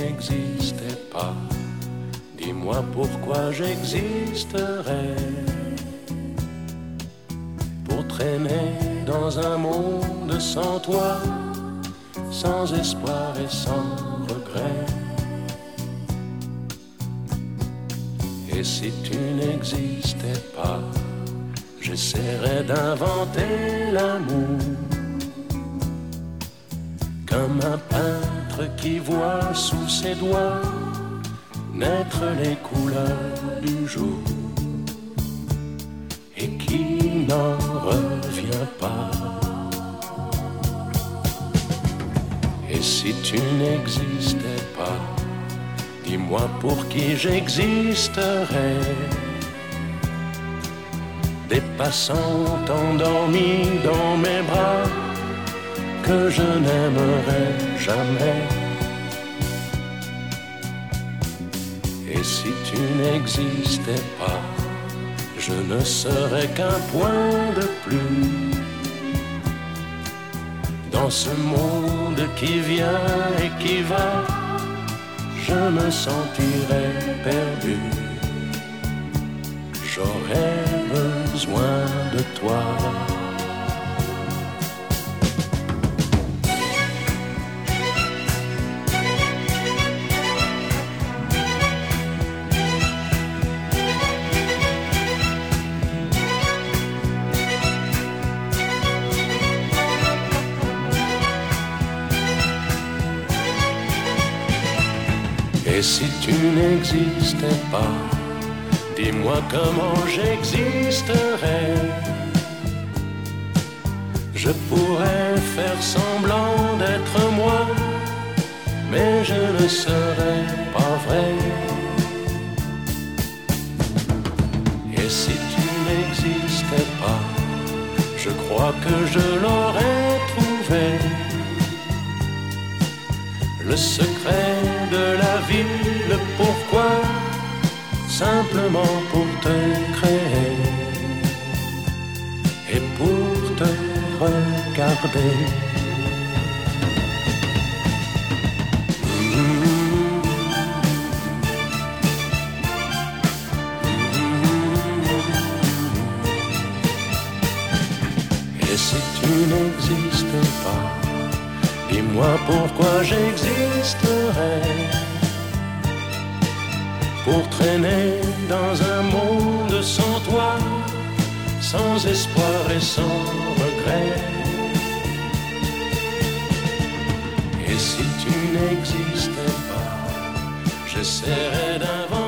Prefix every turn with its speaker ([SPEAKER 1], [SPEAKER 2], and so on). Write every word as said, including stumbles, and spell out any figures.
[SPEAKER 1] n'existais pas, dis-moi pourquoi j'existerais. Pour traîner dans un monde sans toi, sans espoir et sans regret. Et si tu n'existais pas, j'essaierais d'inventer l'amour, comme un peintre qui voit sous ses doigts naître les couleurs du jour et qui n'en revient pas. Et si tu n'existais pas, dis-moi pour qui j'existerais. Des passants endormis dans mes bras que je n'aimerais jamais. Et si tu n'existais pas, je ne serais qu'un point de plus dans ce monde qui vient et qui va. Je me sentirais perdu. J'aurais besoin de toi. Et si tu n'existais pas, dis-moi comment j'existerais. Je pourrais faire semblant d'être moi, mais je ne serais pas vrai. Et si tu n'existais pas, je crois que je l'aurais trouvé. Le secret de la vie, le pourquoi, simplement pour te créer et pour te regarder. Et si tu n'existais pas, dis-moi pourquoi j'existerais. Pour traîner dans un monde sans toi, sans espoir et sans regret. Et si tu n'existais pas, j'essaierais d'inventer